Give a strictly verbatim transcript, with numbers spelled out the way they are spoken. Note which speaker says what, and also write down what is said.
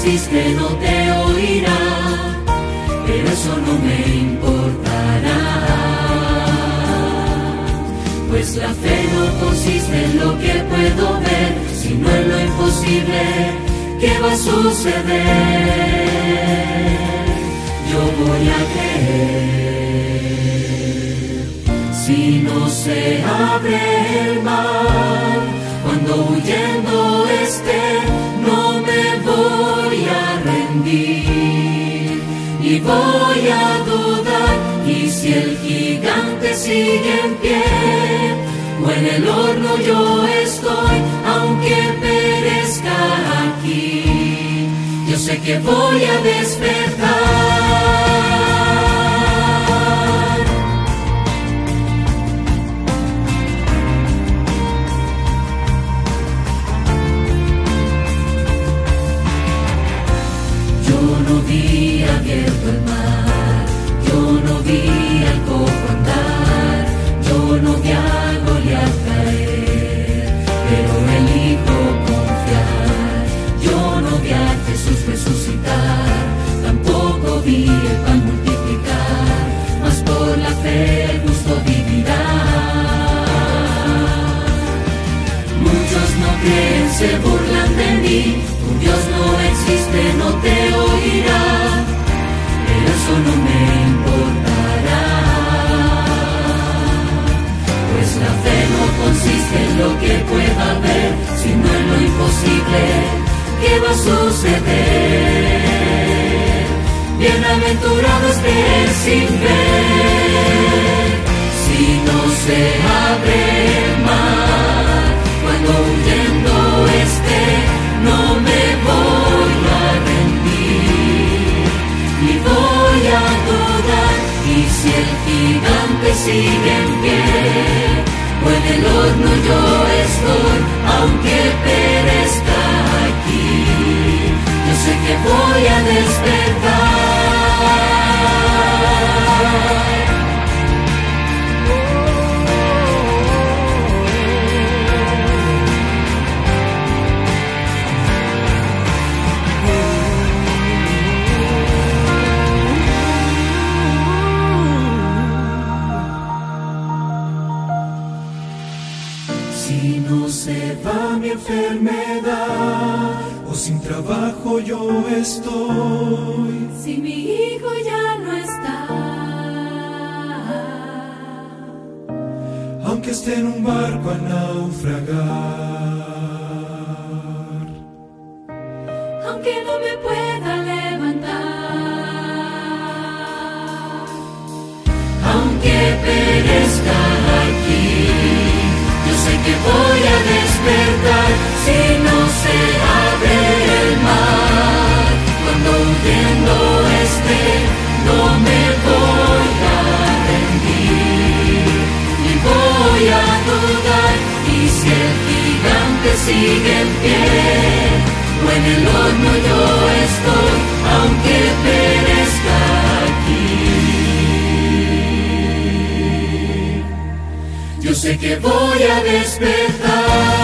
Speaker 1: existe no te oirá, pero eso no me importará, pues la fe no consiste en lo que puedo ver, sino en lo imposible que va a suceder. Yo voy a creer. Si no se abre el mar, cuando huyendo esté, no me voy a rendir, ni voy a dudar. Y si el gigante sigue en pie, o en el horno yo estoy, aunque perezca aquí, yo sé que voy a despertar. Yo no vi abierto el mar, yo no vi al cojo andar, yo no vi a Goliat caer, pero elijo confiar. Yo no vi a Jesús resucitar, tampoco vi el pan multiplicar, mas por la fe el justo vivirá. Muchos no creen, se burlan de mí, tu Dios no existe, no te oirá, pero eso no me importará, pues la fe no consiste en lo que pueda ver, sino en lo imposible que va a suceder. Bienaventurados creer sin ver, si no se abre el mar, cuando huyendo esté, no me voy a rendir, ni voy a dudar. Y si el gigante sigue en pie, o en el horno yo estoy, aunque perezca aquí, yo sé que voy a despertar.
Speaker 2: Si no se va mi enfermedad, o sin trabajo yo estoy,
Speaker 1: si mi hijo ya no está,
Speaker 2: aunque esté en un barco a naufragar,
Speaker 1: aunque no me pueda levantar, aunque perezca aquí, yo sé que voy a despertar. Si no se abre el mar, cuando huyendo esté, no me voy a rendir, ni voy a dudar. Y si el gigante sigue en pie, o en el horno yo estoy, aunque perezca aquí, yo sé que voy a despertar.